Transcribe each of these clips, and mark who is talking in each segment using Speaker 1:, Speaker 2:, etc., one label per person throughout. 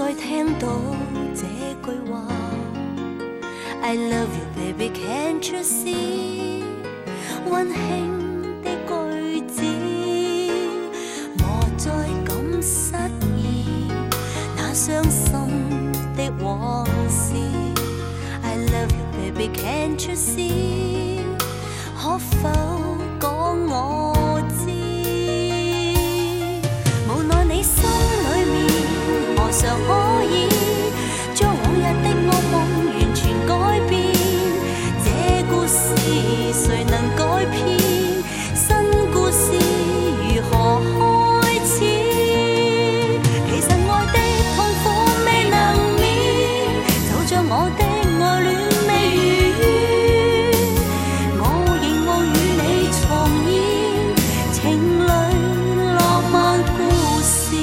Speaker 1: 再聽到這句話 I love you baby can't you see 溫馨的句子莫再感失意那傷心的往事 I love you baby can't you see 可否講我知無奈你心裏面何嘗可以將往日的惡夢完全改變這故事誰能改編新故事如何開始其實愛的痛苦未能免就像我的愛戀未如願我仍望與你重演情侶浪漫故事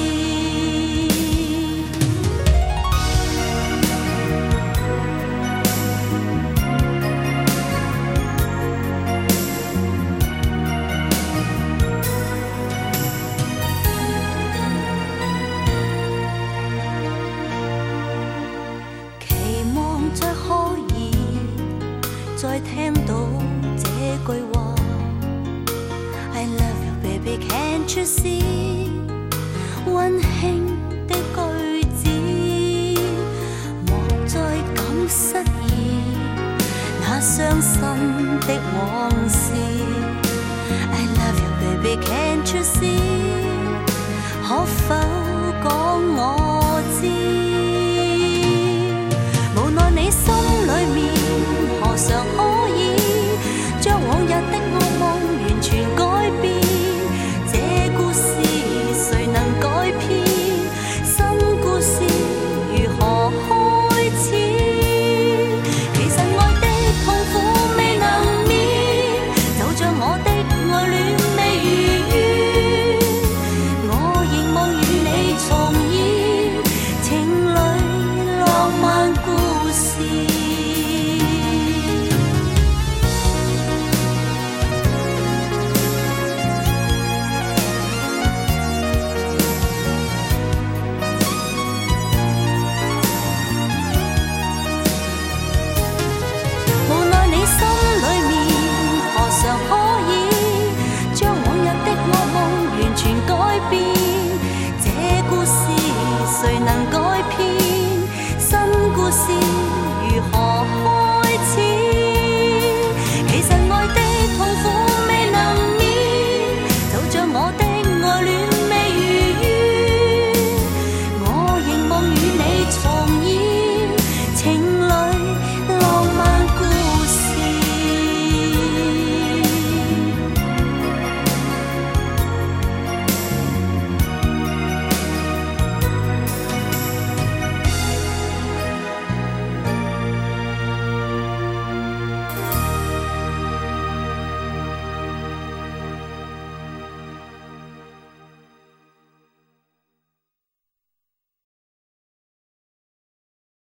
Speaker 1: 再聽到這句話 I love you baby can't you see 溫馨的句子莫再感失意那傷心的往事 I love you baby can't you see 可否講我知無奈你心裏面何嘗可